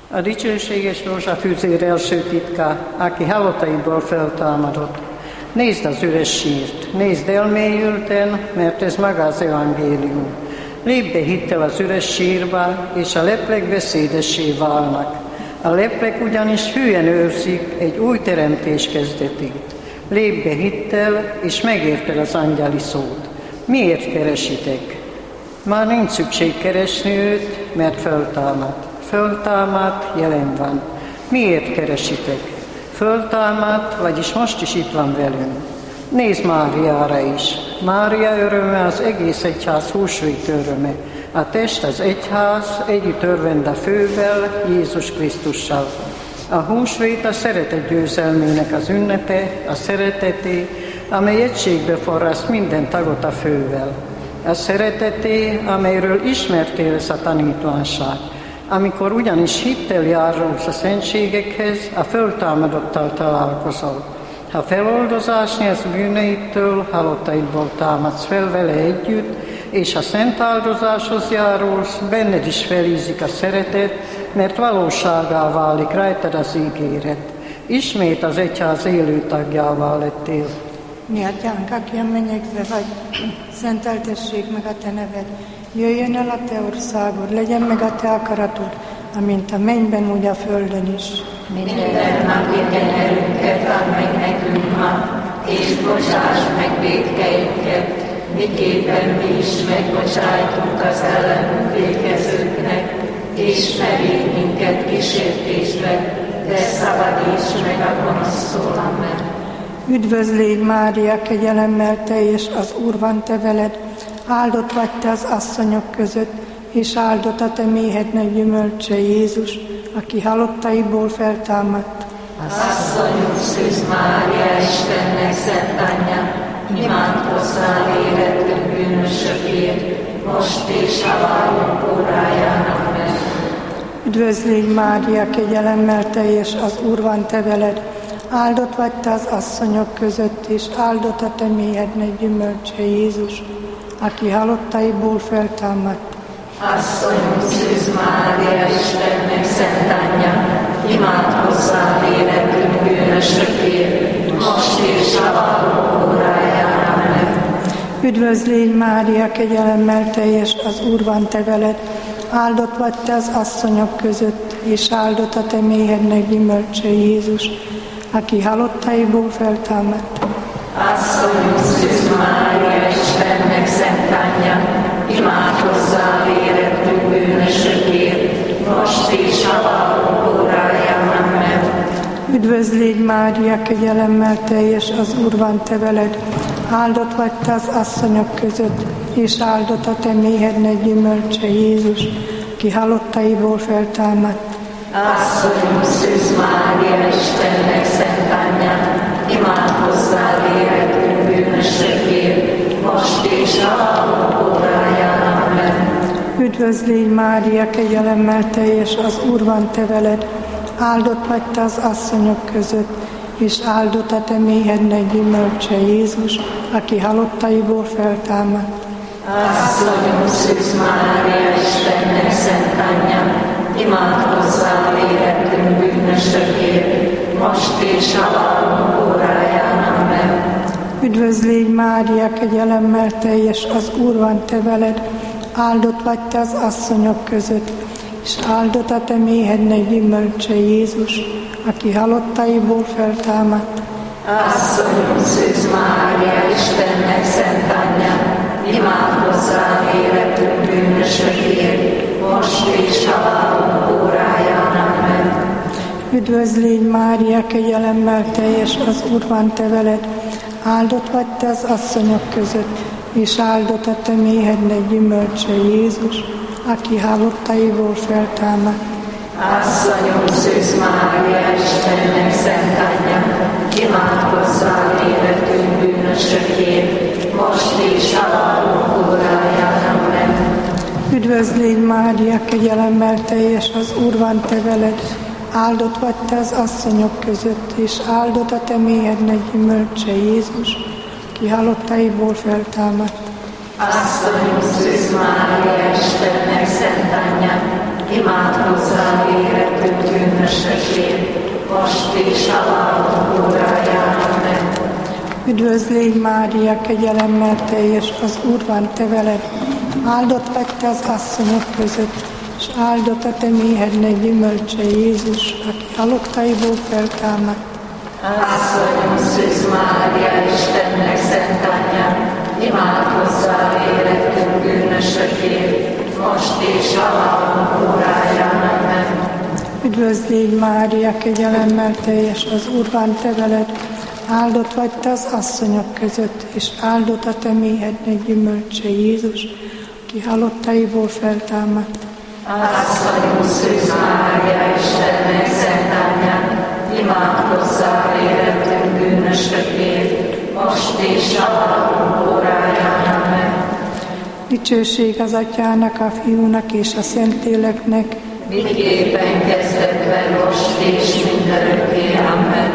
A dicsőséges rózsafűzér első titka, aki halottaiból feltámadott. Nézd az üres sírt, nézd elmélyülten, mert ez maga az evangélium. Lépj be hittel az üres sírba, és a leplek beszédessé válnak. A leplek ugyanis hűen őrzik egy új teremtés kezdetét. Lépj be hittel, és megérted az angyali szót. Miért keresitek? Már nincs szükség keresni őt, mert föltámadt. Föltámadt, jelen van. Miért keresitek? Föltámadt, vagyis most is itt van velünk. Nézd Máriára is. Mária öröme az egész egyház húsvét öröme. A test az egyház együtt örvend a fővel, Jézus Krisztussal. A húsvét a szeretet győzelmének az ünnepe, a szereteté, amely egységbe forraszt minden tagot a fővel. A szereteté, amelyről ismerté lesz a tanítványság. Amikor ugyanis hittel járulsz a szentségekhez, a föltámadottal találkozol. Ha feloldozás nyersz bűneitől, halottaidból támadsz fel vele együtt, és ha szent áldozáshoz járulsz, benned is felízik a szeretet, mert valóságá válik rajtad az ígéret. Ismét az egyház élő tagjává lettél. Mi atyánk, aki a mennyekbe vagy, szenteltessék meg a te neved. Jöjjön el a te országod, legyen meg a te akaratod, amint a mennyben, úgy a földön is. Minden napi kenyerünket add meg nekünk ma, és bocsáss meg vétkeinket, miképpen mi is megbocsájtunk az ellenünk vétkezőknek, és ne védj minket kísértésbe, de szabadíts meg a gonosztól. Amen. Üdvözlégy Mária, kegyelemmel teljes, az Úr van te veled, áldott vagy te az asszonyok között, és áldott a te méhednek gyümölcse Jézus, aki halottaiból feltámadt. Asszonyunk Szűz Mária, Istennek szent anyja, imádkozzál érettünk bűnösökért, most és a halálunk óráján. Amen. Üdvözlégy Mária, kegyelemmel teljes, az Úr van te veled, áldott vagy te az asszonyok között, és áldott a te méhednek gyümölcse Jézus, aki halottaiból feltámadt. Asszonyunk Szűz Mária, Istennek szent anyja, imádkozzál érettünk bűnösökért, most és a halálunk óráján. Amen. Üdvözlégy Mária, kegyelemmel teljes, az Úr van te veled, áldott vagy te az asszonyok között, és áldott a te méhednek gyümölcse Jézus, aki halottaiból feltámadt. Asszonyunk Szűz Mária, Istennek szent anyja, imádkozzál érettünk bűnösökért, most és a halálunk óráján. Amen. Üdvözlégy Mária, kegyelemmel teljes, az Úr van te veled, áldott vagy te az asszonyok között, és áldott a te méhednek gyümölcse Jézus, ki halottaiból feltámadt. Asszonyunk Szűz Mária, Istennek szent anyja, imádkozzál érettünk bűnösökért, most és a halálunk óráján. Amen. Üdvözlégy Mária, kegyelemmel teljes, az Úr van te veled, áldott vagy te az asszonyok között, és áldott a te méhednek gyümölcse Jézus, aki halottaiból feltámadt. Asszonyunk Szűz Mária, Istennek szent anyja, imádkozzál érettünk bűnösökért, most és a halálunk óráján. Amen. Üdvözlégy Mária, kegyelemmel teljes, az Úr van te veled, áldott vagy te az asszonyok között, és áldott a te méhednek gyümölcse Jézus, aki halottaiból feltámadt. Asszonyunk Szűz Mária, Istennek szent anyja, imádkozzál érettünk bűnösökért, most és a halálunk óráján. Amen. Üdvözlégy Mária, kegyelemmel teljes, az Úr van te veled, áldott vagy te az asszonyok között, és áldott a te méhednek gyümölcse Jézus, aki halottaiból feltámadt. Asszonyunk Szűz Mária, Istennek szent anyja, imádkozzál érettünk bűnösökért, most és a halálunk óráján. Amen. Üdvözlégy Mária, kegyelemmel teljes, az Úr van te veled, áldott vagy te az asszonyok között, és áldott a te méhednek gyümölcse Jézus, ki halottaiból feltámadt. Asszonyunk Szűz Mária, Istennek szent anyja, imádkozzál érettünk Üdvözl légy, Mária, kegyelemmel teljes, az Úr van te veled. Áldott vagy te az asszonyok között, és áldott a te méhednek gyümölcse Jézus, aki halottaiból feltámadt. Asszonyom, Szűz Mária, Istennek szent anyja, imádkozzál életünk bűnösökért, most és halálunk óráján. Amen. Üdvözl légy, Mária, kegyelemmel teljes, az Úr van te veled. Áldott vagy te az asszonyok között, és áldott a te méhednek gyümölcse Jézus, aki halottaiból feltámadt. Asszonyom, Szűz Mária, Istennek szent anyja, imádkozzál életünk bűnösökért, most és halálunk óráján. Amen. Dicsőség az Atyának, a Fiúnak és a Szentléleknek, miképpen kezdetben, most és mindörökké. Amen.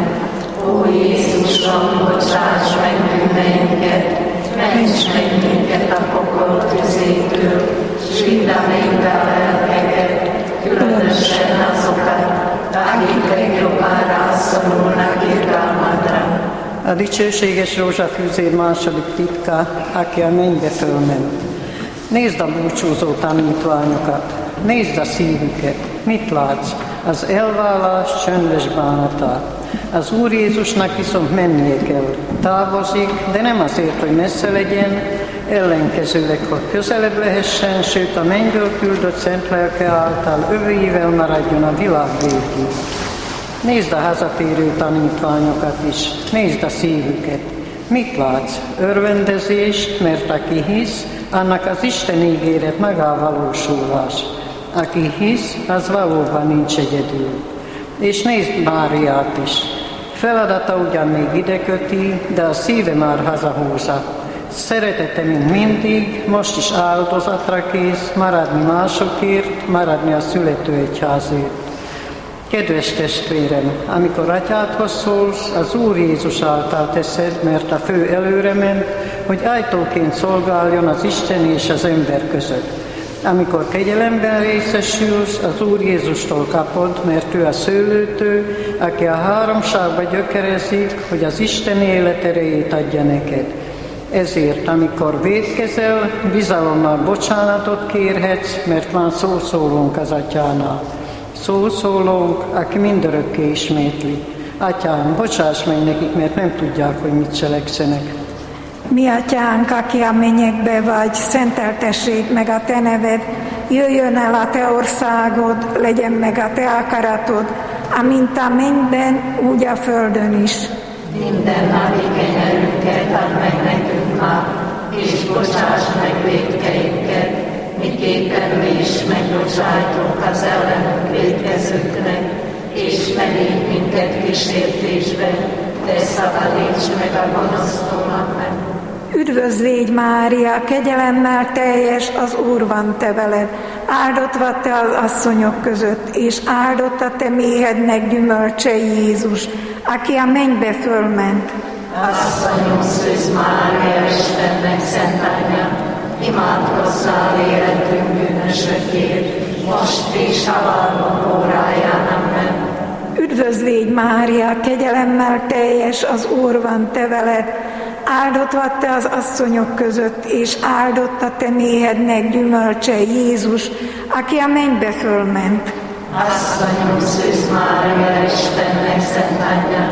Ó Jézusom, bocsáss meg bűneinket, ments meg minket a pokol tüzétől, s vidd a mennybe a lelkeket, különösen azokat, akik legjobban rászorulnak irgalmadra. A dicsőséges rózsafűzér második titka, aki a mennybe fölment. Nézd a búcsúzó tanítványokat, nézd a szívüket, mit látsz? Az elvállás csöndes bánatát. Az Úr Jézusnak viszont mennie kell. Távozik, de nem azért, hogy messze legyen, ellenkezőleg, hogy közelebb lehessen, sőt a mennyből küldött szent lelke által övéivel maradjon a világ végig. Nézd a hazatérő tanítványokat is, nézd a szívüket. Mit látsz? Örvendezést, mert aki hisz, annak az Isten ígéret megvalósulás. Aki hisz, az valóban nincs egyedül. És nézd Máriát is. Feladata ugyan még ideköti, de a szíve már hazahúzza. Szeretete, mint mindig, most is áldozatra kész, maradni másokért, maradni a születőegyházért. Kedves testvérem, amikor atyádhoz szólsz, az Úr Jézus által teszed, mert a fő előre ment, hogy ajtóként szolgáljon az Isten és az ember között. Amikor kegyelemben részesülsz, az Úr Jézustól kapod, mert ő a szőlőtő, aki a háromságba gyökerezik, hogy az Isten élet erejét adja neked. Ezért, amikor vétkezel, bizalommal bocsánatot kérhetsz, mert van szószólónk az Atyánál. Szószólónk, aki mindörökké ismétli. Atyám, bocsáss meg nekik, mert nem tudják, hogy mit cselekszenek. Mi Atyánk, aki a mennyekbe vagy, szenteltessék meg a te neved, jöjjön el a te országod, legyen meg a te akaratod, amint a mennyben, úgy a földön is. Minden napi kenyerünket add meg nekünk ma, és bocsáss meg vétkeinket, miképpen mi is megbocsájtunk az ellenünk vétkezőknek, és ne vigy minket kísértésbe, de szabadíts meg a gonosztól. Amen. Üdvözl légy, Mária, kegyelemmel teljes, az Úr van te veled. Áldott vagy te az asszonyok között, és áldott a te méhednek gyümölcse Jézus, aki a mennybe fölment. Asszonyom, Szűz Mária, Istennek szent anyja, imádkozzál életünk bűnösökért, most és halálunk óráján. Amen. Üdvözl légy, Mária, kegyelemmel teljes, az Úr van te veled. Áldott vagy te az asszonyok között, és áldott a te méhednek gyümölcse Jézus, aki a mennybe fölment. Asszonyom, Szűz Mária, Istennek szent anyja,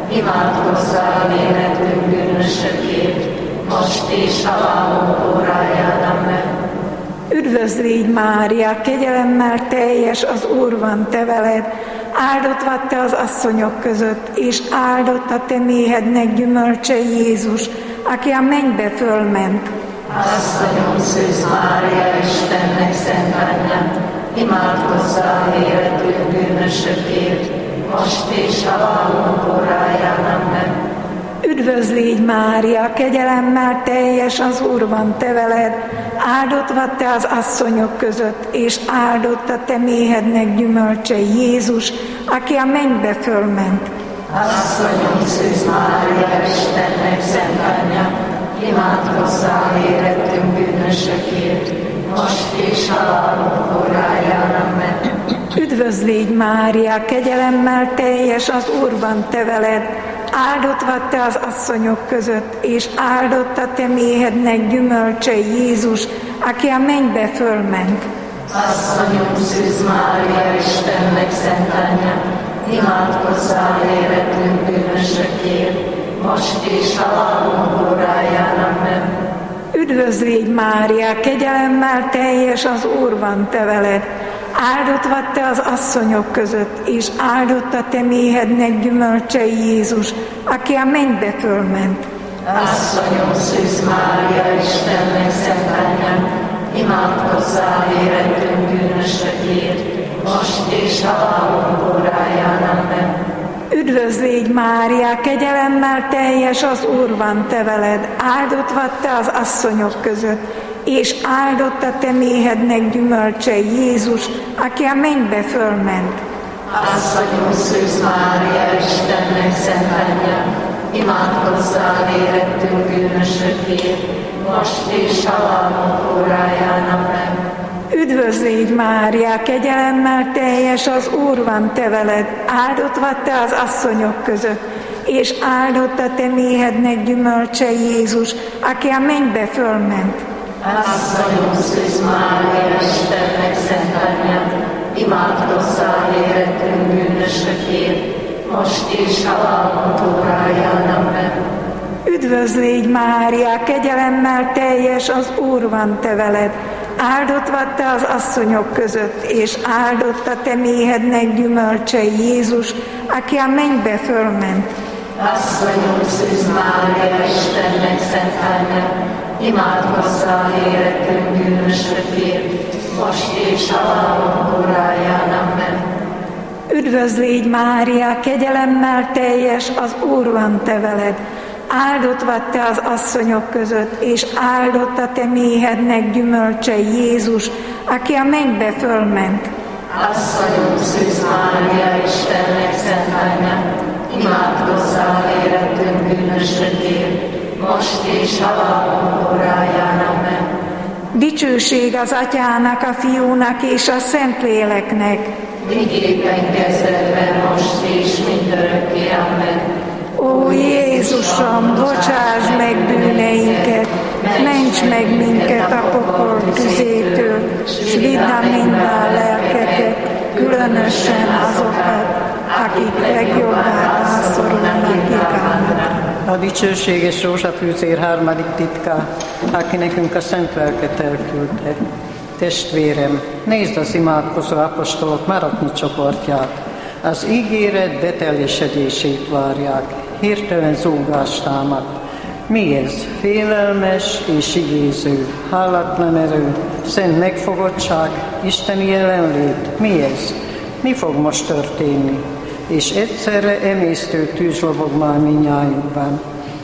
imádkozzál életünk bűnösökért, most és halálunk óráján. Amen. Üdvözl légy, Mária, kegyelemmel teljes, az Úr van te veled. Áldott vagy te az asszonyok között, és áldott a te méhednek gyümölcse Jézus, aki a mennybe fölment. Asszonyom, Szűz Mária, Istennek szent anyja, imádkozzál életünk bűnösökért, most és halálunk óráján. Amen. Üdvözl légy, Mária, kegyelemmel teljes, az Úr van te veled. Áldott vagy te az asszonyok között, és áldott a te méhednek gyümölcse Jézus, aki a mennybe fölment. Asszonyom, Szűz Mária, Istennek szent anyja, imádkozzál életünk bűnösökért, most és halálunk óráján. Amen. Üdvözl légy, Mária, kegyelemmel teljes, az Úr van te veled. áldott vagy te az asszonyok között, és áldott a te méhednek gyümölcse Jézus, aki a mennybe fölment. Asszonyom, Szűz Mária, Istennek szent anyja, imádkozzál életünk bűnösökért, most és halálunk óráján. Amen. Üdvözlégy Mária, kegyelemmel teljes, az Úr van te veled. Áldott vagy te az asszonyok között, és áldott a te méhednek gyümölcse Jézus, aki a mennybe fölment. Asszonyom, Szűz Mária, Istennek szent anyja, imádkozzál életünk bűnösökért, most és halálunk óráján. Amen. Üdvözlégy Mária, kegyelemmel teljes, az Úr van te veled. Áldott vagy te az asszonyok között, és áldott a te méhednek gyümölcse Jézus, aki a mennybe fölment. Asszonyom, Szűz Mária, Istennek szent anyja, imádkozzál életünk bűnösökért, most és halálunk óráján. Amen. Üdvözlégy Mária, kegyelemmel teljes, az Úr van te veled. Áldott vagy te az asszonyok között, és áldott a te méhednek gyümölcse Jézus, aki a mennybe fölment. Asszonyom, Szűz Mária, Istennek szent anyja, imádkozzál életünk bűnösökért, most és halálunk óráján. Amen. Üdvözlégy Mária, kegyelemmel teljes, az Úr van te veled. Áldott vagy te az asszonyok között, és áldott a te méhednek gyümölcse Jézus, aki a mennybe fölment. Asszonyom, Szűz Mária, Istennek szent anyja, imádkozzál életünk bűnösökért, most és halálunk óráján. Amen. Üdvözlégy Mária, kegyelemmel teljes, az Úr van te veled. Áldott vagy te az asszonyok között, és áldott a te méhednek gyümölcse Jézus, aki a mennybe fölment. Asszonyom, Szűz Mária, Istennek szent anyja, imádkozzál életünk bűnösökért, most és halálunk óráján. Amen. Dicsőség az Atyának, a Fiúnak és a Szentléleknek. Miképpen kezdetben, most és mindörökké. Amen. Ó Jézusom, bocsáss meg bűneinket, ments meg minket a pokol tüzétől, s vidd a mennybe a lelkeket, különösen azokat, akik legjobbá rászorulnak ikámat. A dicsőséges rózsafűzér harmadik titka, aki nekünk a szent lelket elküldte. Testvérem, nézd az imádkozó apostolok maratni csoportját. Az ígéret beteljesedését várják. Hirtelen zúgás támad. Mi ez? Félelmes és igéző, hallatlan erő, szent megfogottság, isteni jelenlét. Mi ez? Mi fog most történni? És egyszerre emésztő tűz lobog már mindnyájunkban.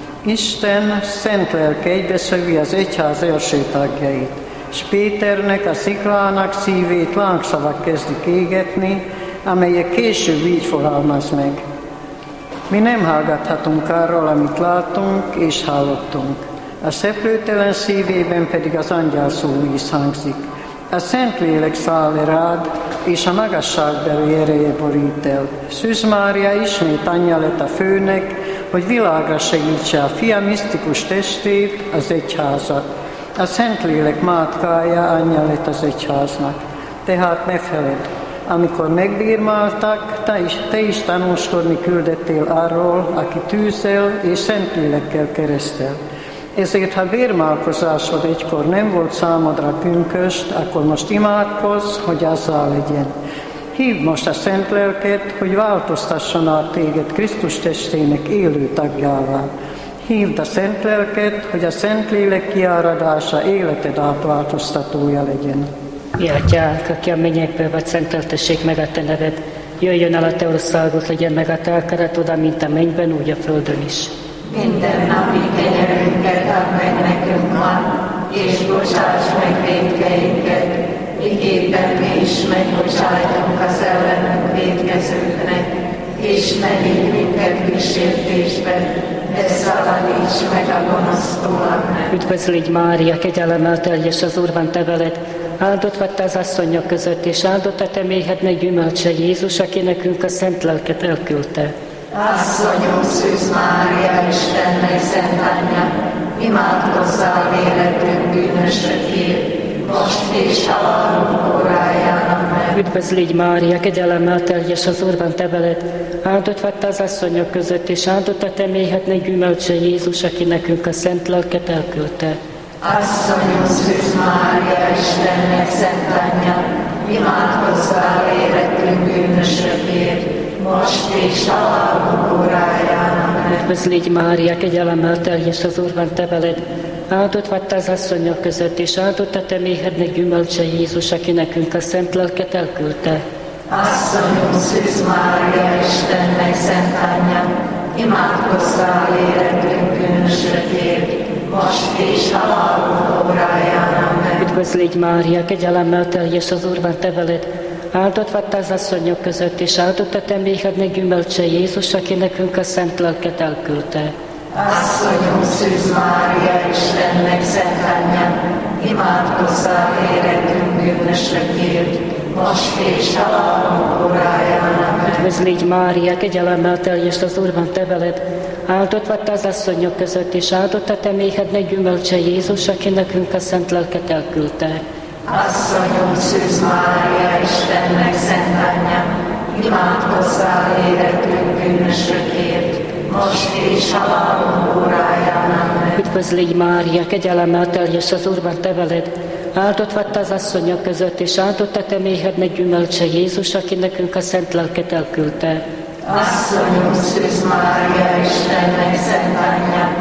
Isten szent lelke egybeszövi az egyház első tagjait, és Péternek, a sziklának szívét lángszavak kezdik égetni, amelyek később így fogalmaz meg. Mi nem hallgathatunk arról, amit látunk és hallottunk. A szeplőtelen szívében pedig az angyal szóvíz hangzik. A Szentlélek száll rád, és a magasságbeli ereje borít el. Szűz Mária ismét anyja lett a főnek, hogy világra segítse a fia misztikus testét, az egyházat. A Szentlélek mátkája anyja lett az egyháznak. Tehát ne feledd, amikor megbírmáltak, te is tanúskodni küldettél arról, aki tűzzel és Szentlélekkel keresztel. Ezért, ha bérmálkozásod egykor nem volt számodra pünkösd, akkor most imádkozz, hogy azzal legyen. Hívd most a szent lelket, hogy változtasson át téged Krisztus testének élő tagjává. Hívd a szent lelket, hogy a Szentlélek kiáradása életed átváltoztatója legyen. Mi atyánk, aki a mennyekben vagy, szenteltessék meg a te neved. Jöjjön el a te országod, legyen meg a te akaratod, mint a mennyben, úgy a földön is. Minden napi kenyerünket add meg nekünk ma, és bocsáss meg vétkeinket, miképpen mi is megbocsájtunk az ellenünk vétkezőknek, és ne vigy minket kísértésbe, de szabadíts meg a gonosztól. Amen. Üdvözlégy Mária, kegyelemmel teljes, az Úr van te veled. Áldott vagy te az asszonyok között, és áldott a te méhednek gyümölcse Jézus, aki nekünk a szent lelket elküldte. Asszonyom, Szűz Mária, Istennek szent anyja, imádkozzál életünk bűnösökért, most és halálunk óráján. Amen. Üdvözl légy Mária, kegyelemmel teljes, az Úr van te veled, áldott vagy te az asszonyok között, és áldott a te méhednek gyümölcse Jézus, aki nekünk a szent lelket elküldte. Asszonyom, Szűz Mária, Istennek szent anyja, imádkozzál életünk bűnösökért, most és halálunk óráján. Amen. Üdvözl légy Mária, kegyelemmel teljes, az Úr van te veled, áldott vagy te az asszonyok között, és áldott a te méhednek gyümölcse Jézus, aki nekünk a szent lelket elküldte. Asszonyom, Szűz Mária, Istennek szent anyja, imádkozzál életünk bűnösökért, most és halálunk óráján. Amen. Üdvözl légy Mária, kegyelemmel teljes, az Úr van te veled, áldott vagy te az asszonyok között, és áldott a te méhednek gyümölcse Jézus, aki nekünk a szent lelket elküldte. Asszonyom, Szűz Mária, Istennek szent anyja, imádkozzál életünk bűnösökért, most és halálunk óráján. Amen. Üdvözl légy Mária, kegyelemmel teljes, az Úr van te veled, áldott vagy te az asszonyok között, és áldott a te méhednek gyümölcse Jézus, aki nekünk a szent lelket elküldte. Asszonyom, Szűz Mária, Istennek szent anyja, imádkozzál életünk bűnösökért, most és halálunk óráján. Amen. Üdvözl légy Mária, kegyelemmel teljes, az Úr van te veled, áldott vagy te az asszonyok között, és áldott a te méhednek gyümölcse Jézus, aki nekünk a szent lelket elküldte. Asszonyom, Szűz Mária, Istennek szent anyja,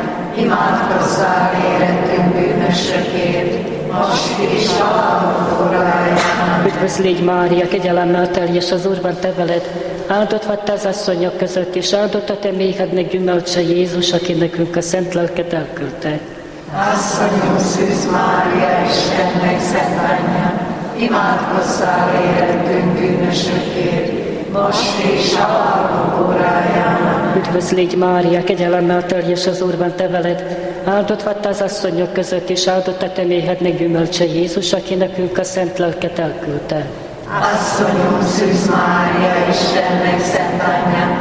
imádkozzál életünk bűnösökért, most és halálunk óráján. Üdvözl légy Mária, kegyelemmel teljes, az Úr van te veled, áldott vagy te az asszonyok között, és áldott a te méhednek gyümölcse Jézus, aki nekünk a szent lelket elküldte. Asszonyom, Szűz Mária, Istennek szent anyja, imádkozzál életünk bűnösökért, most és halálunk óráján. Üdvözl légy Mária, kegyelemmel teljes, az Úr van te veled, áldott vagy te az asszonyok között, és áldott a te méhednek gyümölcse Jézus, aki nekünk a szent lelket elküldte. Asszonyom, Szűz Mária, Istennek szent anyja,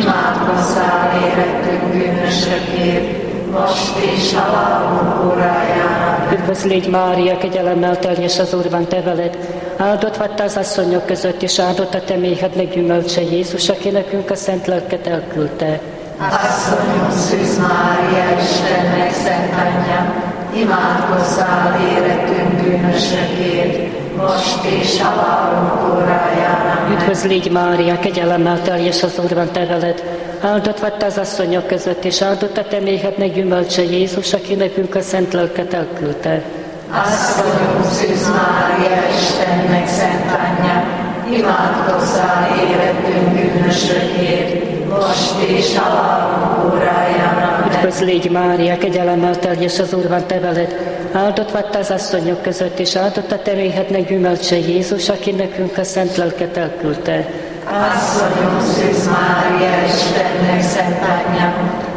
imádkozzál életünk bűnösökért, most és halálunk óráján. Üdvözl légy Mária, kegyelemmel teljes, az Úr van te veled, áldott vagy te az asszonyok között, és áldott a te méhednek gyümölcse Jézus, aki nekünk a szent lelket elküldte. Asszonyom, Szűz Mária, Istennek szent anyja, imádkozzál életünk bűnösökért, most és halálunk óráján. Üdvözl légy Mária, kegyelemmel teljes, az Úr van te veled, áldott vagy te az asszonyok között, és áldott a te méhednek gyümölcse Jézus, aki nekünk a szent lelket elküldte. Asszonyom, Szűz Mária, Istennek szent anyja, imádkozzál életünk bűnösökért, most és halálunk óráján. Üdvözl légy Mária, kegyelemmel teljes, az Úr van te veled, áldott vagy te az asszonyok között, és áldott a te méhednek gyümölcse Jézus, aki nekünk a szent lelket elküldte. Asszonyom, Szűz Mária, Istennek szent anyja,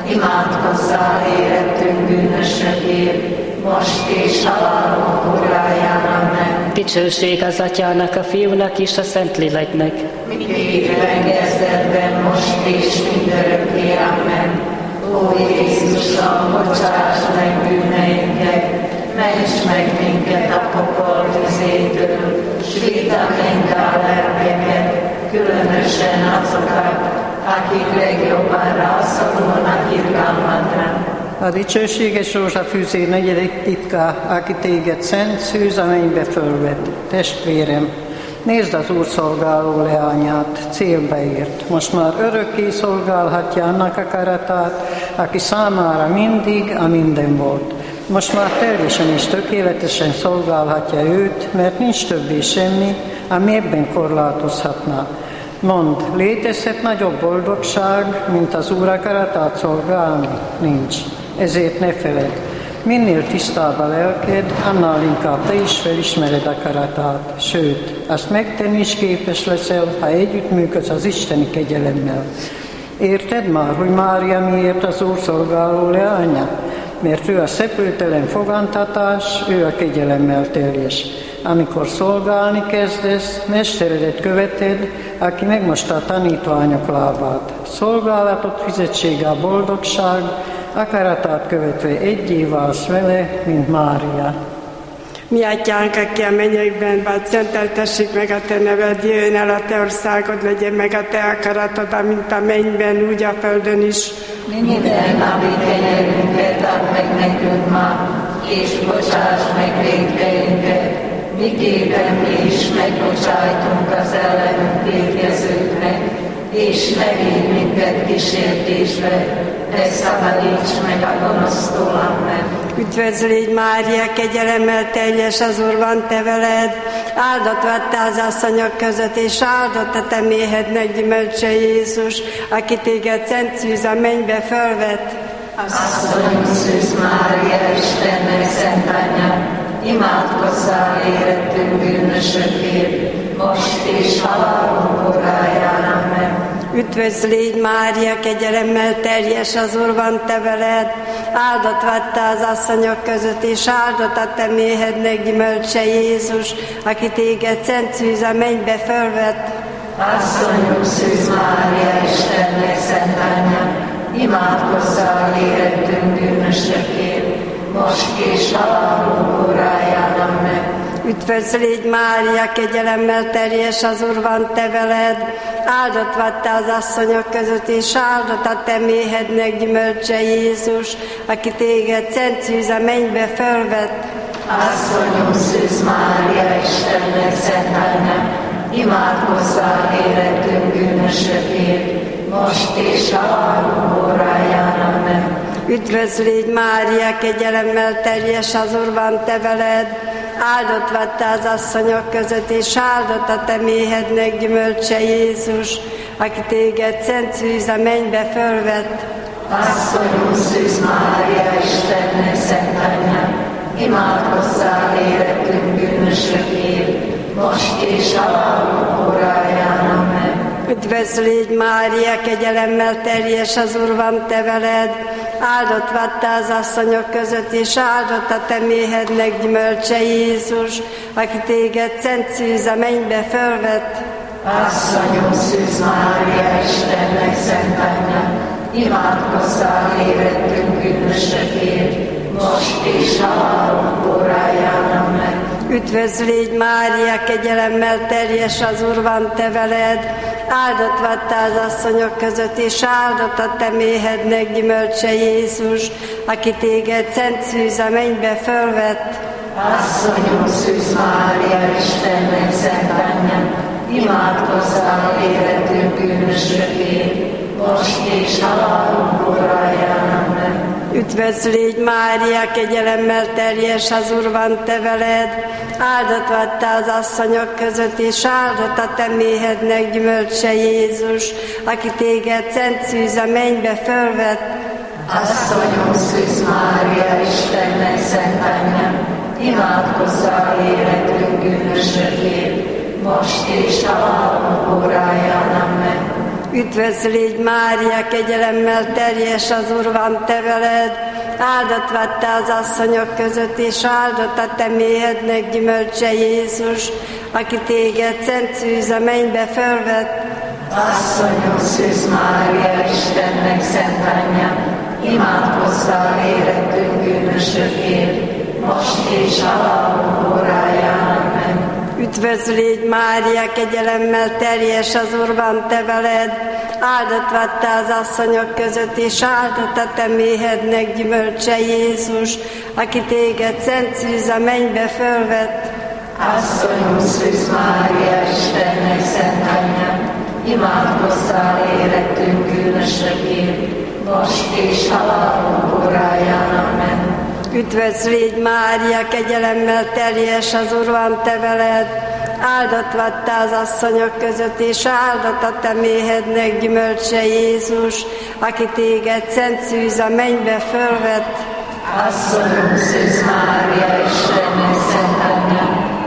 imádkozzál életünk bűnösökért, most és halálunk óráján. Amen. Dicsőség az Atyának, a Fiúnak és a Szentléleknek. Mindegyben kezdetben, most és mindörökké. Amen. Ó Jézusom, bocsáss meg bűneinket, ments meg minket a pokol tüzétől, s vidd a mennybe a lelkeket, különösen azokat, akik legjobban rászorulnak irgalmadra. A dicsőséges rózsafűzér negyedik titka, aki téged szent szűz a mennybe fölvett. Testvérem, nézd az Úr szolgáló leányát, célba ért. Most már örökké szolgálhatja annak akaratát, aki számára mindig a minden volt. Most már teljesen és tökéletesen szolgálhatja őt, mert nincs többé semmi, ami ebben korlátozhatna. Mondd, létezhet nagyobb boldogság, mint az Úr akaratát szolgálni? Nincs. Ezért ne feledd, minél tisztább a lelked, annál inkább te is felismered akaratát. Sőt, azt megtenni is képes leszel, ha együttműködsz az isteni kegyelemmel. Érted már, hogy Mária miért az Úr szolgáló leánya? Mert ő a szepültelen fogantatás, ő a kegyelemmel teljes. amikor szolgálni kezdesz, mesteredet követed, aki megmosta a tanítványok lábát. Szolgálatot fizetsége a boldogság, akaratát követve egyé válsz vele, mint Mária. Mi atyánk, aki a mennyekben vagy, szenteltessék meg a te neved, jöjjön el a te országod, legyen meg a te akaratod, mint a mennyben, úgy a földön is. Minden napi kenyerünket add meg nekünk ma, és bocsáss meg vétkeinket, miképpen mi is megbocsájtunk az ellenünk vétkezőknek, és ne vigy minket kísértésbe, de szabadíts meg a gonosztól, amen. Üdvözl légy Mária, kegyelemmel teljes, az Úr van te veled, áldott vagy te az asszonyok között, és áldott a te méhednek gyümölcse Jézus, aki téged szent szűz a mennybe fölvett. Asszonyunk Szűz Mária, Istennek szent anyja, imádkozzál érettünk bűnösökért, most és halálunk óráján, amen. Üdvözl légy Mária, kegyelemmel teljes, az Úr van te veled, áldott vagy te az asszonyok között, és áldott a te méhednek gyümölcse Jézus, aki téged szent szűz a mennybe fölvett. Asszonyunk Szűz Mária, Istennek szent anyja, imádkozzál érettünk bűnösökért, most és halálunk óráján, amen. Üdvözl légy Mária, kegyelemmel teljes, az Úr van te veled, áldott vagy te az asszonyok között, és áldott a te méhednek gyümölcse Jézus, aki téged szent szűz a mennybe fölvett. Asszonyunk Szűz Mária, Istennek szent anyja, imádkozzál érettünk bűnösökért, most és halálunk óráján, amen. Üdvözl légy Mária, kegyelemmel teljes, az Úr van te veled, áldott vagy te az asszonyok között, és áldott a te méhednek gyümölcse Jézus, aki téged szent szűz a mennybe fölvett. Asszonyunk Szűz Mária, Istennek szent anyja, imádkozzál érettünk bűnösökért, most és halálunk óráján, amen. Üdvözl légy Mária, kegyelemmel teljes, az Úr van te veled, áldott vagy te az asszonyok között, és áldott a te méhednek gyümölcse Jézus, aki téged szent szűz a mennybe fölvett. Asszonyunk Szűz Mária, Istennek szent anyja, imádkozzál érettünk bűnösökért, most és halálunk óráján, amen. Üdvözl légy Mária, kegyelemmel teljes, az Úr van te veled, áldott vagy te az asszonyok között, és áldott a te méhednek gyümölcse Jézus, aki téged szent szűz a mennybe fölvett. Asszonyunk Szűz Mária, Istennek szent anyja, imádkozzál érettünk bűnösökért, most és halálunk óráján, amen. Üdvözl légy Mária, kegyelemmel teljes, az Úr van te veled, áldott vagy te az asszonyok között, és áldott a te méhednek gyümölcse Jézus, aki téged szent szűz a mennybe fölvett. Asszonyunk Szűz Mária, Istennek szent anyja, imádkozzál érettünk bűnösökért, most és halálunk óráján, amen. Üdvözl légy Mária, kegyelemmel teljes, az Úr van te veled, áldott vagy te az asszonyok között, és áldott a te méhednek gyümölcse Jézus, aki téged szent szűz a mennybe fölvett. Asszonyunk Szűz Mária, Istennek szent anyja, imádkozzál érettünk bűnösökért, most és halálunk óráján, amen. Üdvözl légy Mária, kegyelemmel teljes, az Úr van te veled, áldott vagy te az asszonyok között, és áldott a te méhednek gyümölcse Jézus, aki téged szent szűz a mennybe fölvett. Asszonyunk Szűz Mária, Istennek szent anyja, imádkozzál érettünk bűnösökért, most és halálunk óráján, amen. Üdvözl légy Mária, kegyelemmel teljes, az Úr van te veled, áldott vagy te az asszonyok között, és áldott a te méhednek gyümölcse Jézus, aki téged szent szűz a mennybe fölvett. Asszonyunk Szűz Mária, Istennek szent anyja,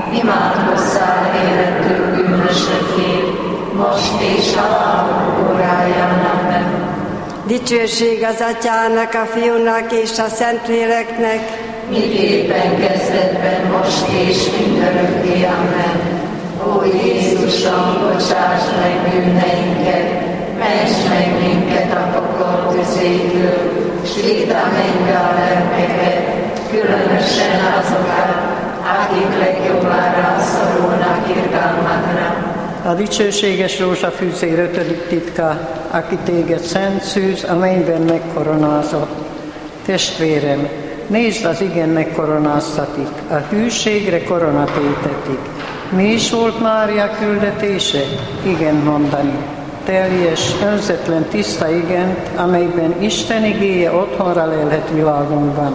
imádkozzál érettünk bűnösökért, most és halálunk óráján, amen. Dicsőség az Atyának, a Fiúnak és a Szentléleknek, miképpen kezdetben, most és mindörökké. Amen. Ó Jézusom, bocsáss meg bűneinket, ments meg minket a pokol tüzéből, s vidd a mennybe a lelkeket, különösen azokat, akik legjobbára szorulnak irgalmadra. A dicsőséges rózsafűzér 5. titka, aki téged szent szűz, a mennyben megkoronázott. Testvérem, nézd, az igen megkoronáztatik, a hűségre koronat étetik. Mi is volt Mária küldetése? Igen mondani. Teljes, önzetlen, tiszta igent, amelyben Isten igéje otthonra lelhet világunkban.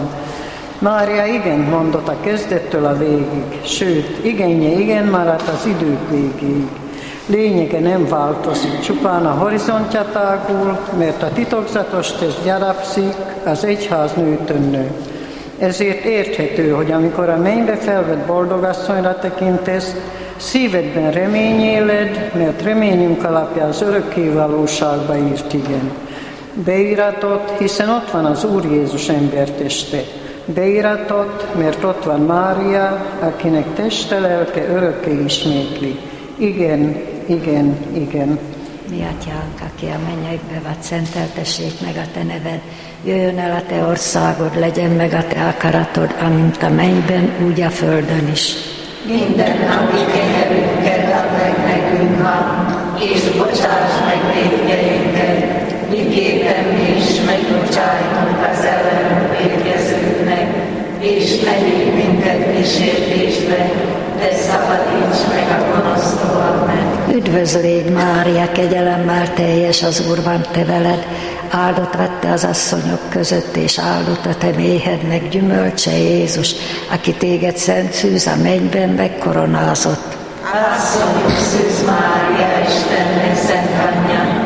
Mária igent mondott a kezdettől a végig, sőt, igenje igen maradt az idők végéig. Lényege nem változik, csupán a horizontja tágul, mert a titokzatos test gyarapszik, az egyház nőtön nő. Ezért érthető, hogy amikor a mennybe felvett boldogasszonyra tekintesz, szívedben remény éled, mert reményünk alapja az örökké valóságba írt igen. Beíratott, hiszen ott van az Úr Jézus emberteste. Beíratott, mert ott van Mária, akinek teste lelke örökké ismétli. Igen, igen, igen. Mi atyánk, aki a mennyekbe vagy, szenteltessék meg a te neved, jöjjön el a te országod, legyen meg a te akaratod, amint a mennyben, úgy a földön is. Minden napi kenyerünket add meg nekünk ma, és bocsáss meg vétkeinket, miképpen mi is megbocsájtunk az ellenünk vétkezőknek, és ne vigy minket kísértésbe, de szabadíts meg a gonosztól meg. Üdvözl légy, Mária, kegyelemmel teljes, az Úr van te veled, áldott vagy te az asszonyok között, és áldott a te méhednek gyümölcse Jézus, aki téged szent szűz a mennyben megkoronázott. Asszonyok szűz Mária, Istennek szent anyja,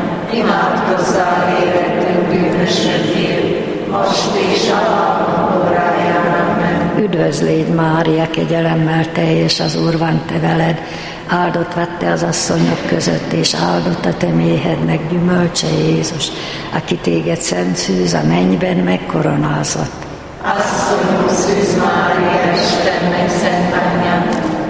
imádkozzál érettünk bűnösökért, most és a halálunk óráján. Amen. Üdvözl légy, Mária, kegyelemmel teljes, az Úr van te veled, áldott vagy te az asszonyok között, és áldott a te méhednek gyümölcse Jézus, aki téged szent szűz a mennyben megkoronázott. Asszonyok szűz Mária, Istennek szent anyja,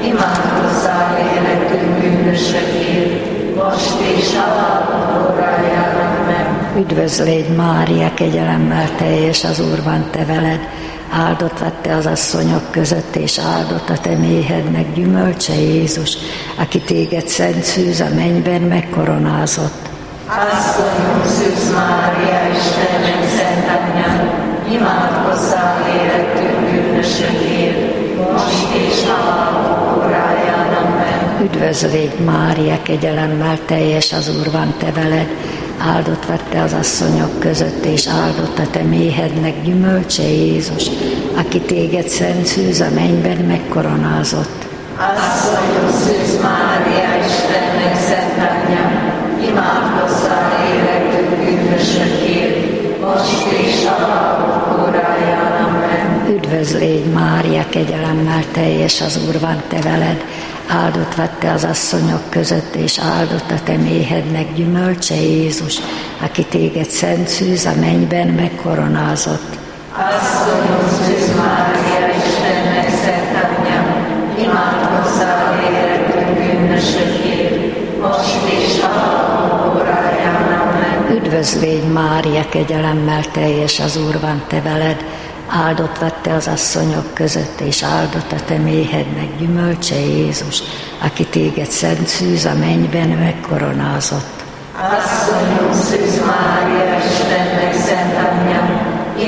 imádkozzál érettünk bűnösökért, most és a halálunk óráján. Amen. Üdvözl légy, Mária, kegyelemmel teljes, az Úr van te veled, áldott vagy te az asszonyok között, és áldott a te méhednek gyümölcse Jézus, aki téged szent szűz a mennyben megkoronázott. Asszonyok szűz Mária, Istennek szent anyja, imádkozzál érettünk bűnösökért, most és a halálunk óráján. Amen. Üdvözl légy, Mária, kegyelemmel teljes, az Úr van te veled, áldott vagy te az asszonyok között, és áldott a te méhednek gyümölcse Jézus, aki téged szent szűz a mennyben megkoronázott. Asszonyok szűz Mária, Istennek szent anyja, imádkozzál érettünk bűnösökért, most és a halálunk óráján. Amen. Üdvözl légy, Mária, kegyelemmel teljes, az Úr van te veled, áldott vagy te az asszonyok között, és áldott a te méhednek gyümölcse Jézus, aki téged szent szűz a mennyben megkoronázott. Asszonyok szűz Mária, Istennek szent anyja, imádkozzál érettünk bűnösökért, most és a halálunk óráján. Amen. Üdvözl légy, Mária, kegyelemmel teljes, az Úr van te veled, áldott vagy te az asszonyok között, és áldott a te méhednek gyümölcse Jézus, aki téged szent szűz a mennyben megkoronázott. Asszonyok szűz Mária, Istennek szent anyja,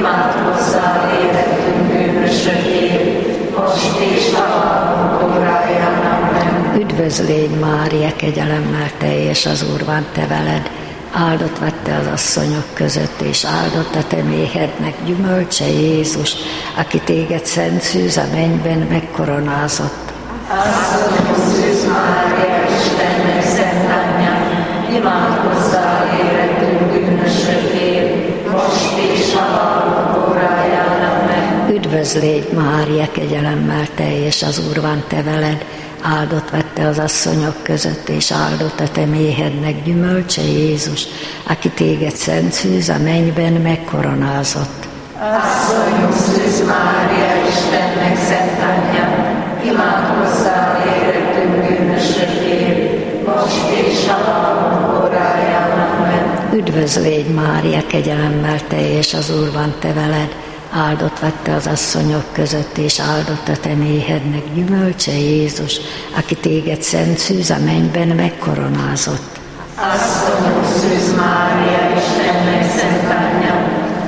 imádkozzál érettünk bűnösökért, most és a halálunk óráján. Amen. Üdvözl légy, Mária, kegyelemmel teljes, az Úr van te veled, áldott vagy te az asszonyok között, és áldott a te méhednek gyümölcse Jézus, aki téged szent szűz a mennyben megkoronázott. Asszonyok szűz Mária, Istennek szent anyja, imádkozzál érettünk bűnösökért, most és a halálunk óráján. Amen. Üdvözl légy, Mária, kegyelemmel teljes, az Úr van te veled, áldott vagy te az asszonyok között, és áldott a te méhednek gyümölcse Jézus, aki téged szent szűz a mennyben megkoronázott. Asszonyunk Szűz Mária, Istennek szent anyja, imádkozzál érettünk bűnösökért, most és halálunk óráján. Amen. Üdvözl légy, Mária, kegyelemmel teljes, az Úr van te veled, áldott vagy te az asszonyok között, és áldott a te méhednek gyümölcse Jézus, aki téged szent szűz a mennyben megkoronázott. Asszonyunk Szűz Mária, Istennek szent anyja,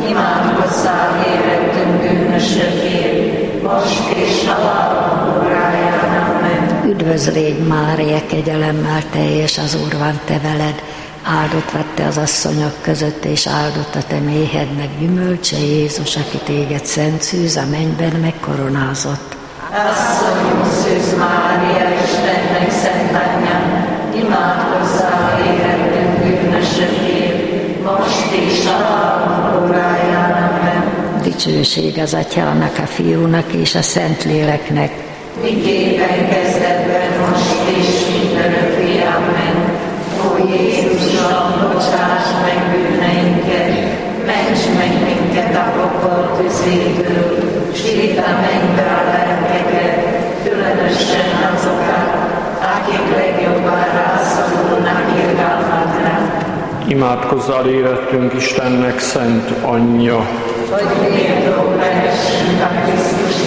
imádkozzál érettünk bűnösökért, most és halálunk óráján. Amen. Üdvözl légy, Mária, kegyelemmel teljes, az Úr van te veled, áldott vagy te az asszonyok között, és áldott a te méhednek gyümölcse Jézus, aki téged szent szűz a mennyben megkoronázott. Asszonyunk Szűz Mária, Istennek szent anyja, imádkozzál érettünk bűnösökért, most és halálunk óráján. Amen. Dicsőség az Atyának, a Fiúnak és a Szentléleknek, miképpen kezdetben, most és mindörökké. Amen. Ó Jézusom, bocsáss meg bűneinket, ments meg minket a pokol tüzéből, s vidd a mennybe a lelkeket, különösen azokat, akik legjobban rászorulnak irgalmadra. Imádkozzál érettünk Istennek szent anyja, hogy méltók lehessünk a Krisztus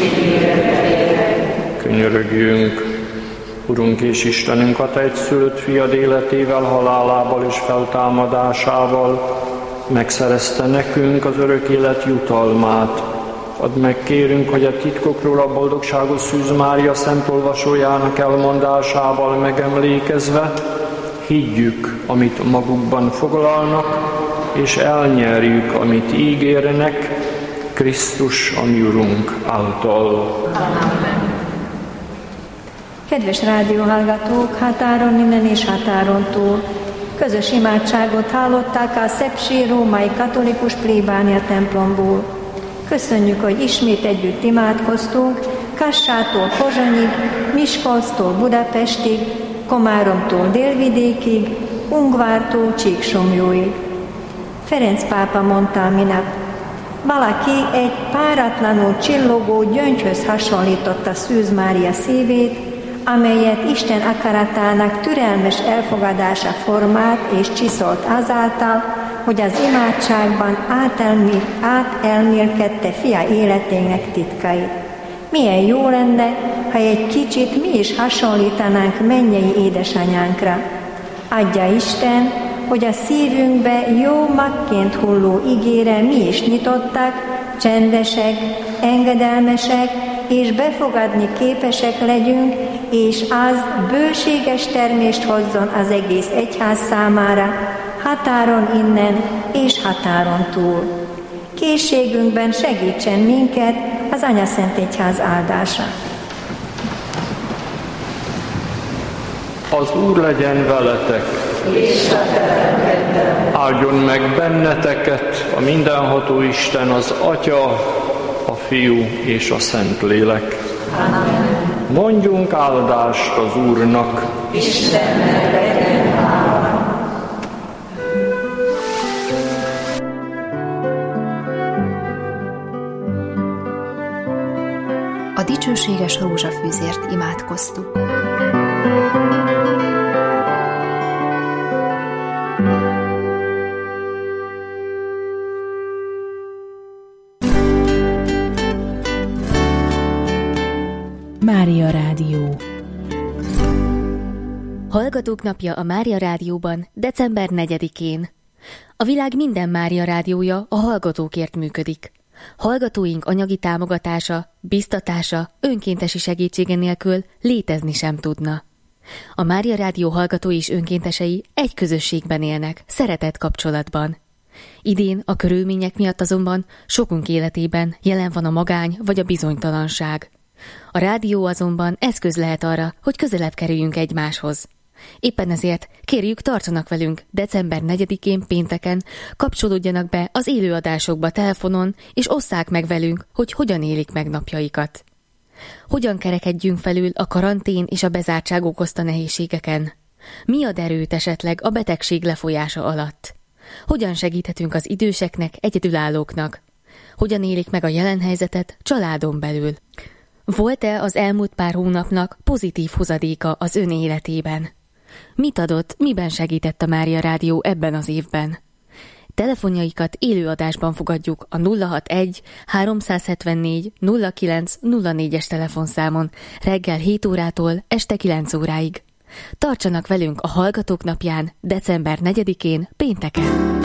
ígéretére. Könyörögjünk. Urunk és Istenünk, a te egyszülött fiad életével, halálával és feltámadásával megszerezte nekünk az örök élet jutalmát. Add meg, kérünk, hogy a titkokról a boldogságos Szűz Mária szent olvasójának elmondásával megemlékezve higgyük, amit magukban foglalnak, és elnyerjük, amit ígérnek, Krisztus, a mi Urunk által. Amen. Kedves rádióhallgatók, határon innen és határon túl, közös imádságot hallották a Szepsi római katolikus plébánia templomból. Köszönjük, hogy ismét együtt imádkoztunk, Kassától Pozsonyig, Miskolctól Budapestig, Komáromtól Délvidékig, Ungvártól Csíksomlyóig. Ferenc pápa mondta minap, valaki egy páratlanul csillogó gyöngyhöz hasonlította Szűz Mária szívét, amelyet Isten akaratának türelmes elfogadása formált és csiszolt azáltal, hogy az imádságban átelmélkedte fia életének titkait. Milyen jó lenne, ha egy kicsit mi is hasonlítanánk mennyei édesanyánkra. Adja Isten, hogy a szívünkbe jó magként hulló igére mi is nyitottak, csendesek, engedelmesek, és befogadni képesek legyünk, és az bőséges termést hozzon az egész egyház számára, határon innen és határon túl. Készségünkben segítsen minket az Anyaszent Egyház áldása. Az Úr legyen veletek, és a te lelkeddel. áldjon meg benneteket a mindenható Isten, az Atya, a Fiú és a Szentlélek. Amen. Mondjunk áldást az Úrnak. Istennek legyen hála. A dicsőséges rózsafűzért imádkoztuk. Mária Rádió. Hallgatók napja a Mária Rádióban december 4-én. A világ minden Mária Rádiója a hallgatókért működik. Hallgatóink anyagi támogatása, biztatása, önkéntesi segítsége nélkül létezni sem tudna. A Mária Rádió hallgatói és önkéntesei egy közösségben élnek, szeretett kapcsolatban. Idén a körülmények miatt azonban sokunk életében jelen van a magány vagy a bizonytalanság. A rádió azonban eszköz lehet arra, hogy közelebb kerüljünk egymáshoz. Éppen ezért kérjük, tartsanak velünk december 4-én pénteken, kapcsolódjanak be az élőadásokba telefonon, és osszák meg velünk, hogy hogyan élik meg napjaikat. Hogyan kerekedjünk felül a karantén és a bezártság okozta nehézségeken? Mi ad erőt esetleg a betegség lefolyása alatt? Hogyan segíthetünk az időseknek, egyedülállóknak? Hogyan élik meg a jelen helyzetet családon belül? Volt-e az elmúlt pár hónapnak pozitív hozadéka az ön életében? Mit adott, miben segített a Mária Rádió ebben az évben? Telefonjaikat élőadásban fogadjuk a 061 374 09 04-es telefonszámon reggel 7 órától este 9 óráig. Tartsanak velünk a Hallgatók napján, december 4-én, pénteken.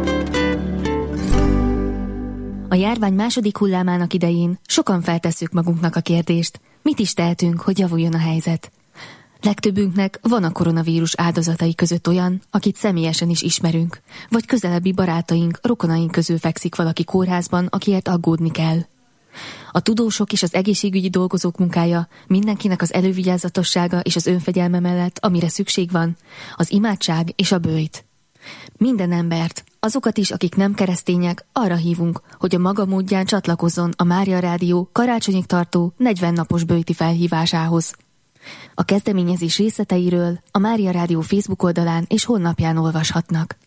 A járvány második hullámának idején sokan feltesszük magunknak a kérdést, mit is tehetünk, hogy javuljon a helyzet. Legtöbbünknek van a koronavírus áldozatai között olyan, akit személyesen is ismerünk, vagy közelebbi barátaink, rokonaink közül fekszik valaki kórházban, akiért aggódni kell. A tudósok és az egészségügyi dolgozók munkája mindenkinek az elővigyázatossága és az önfegyelme mellett, amire szükség van, az imádság és a böjt. Minden embert, azokat is, akik nem keresztények, arra hívunk, hogy a maga módján csatlakozzon a Mária Rádió karácsonyig tartó 40 napos böjti felhívásához. A kezdeményezés részleteiről a Mária Rádió Facebook oldalán és honlapján olvashatnak.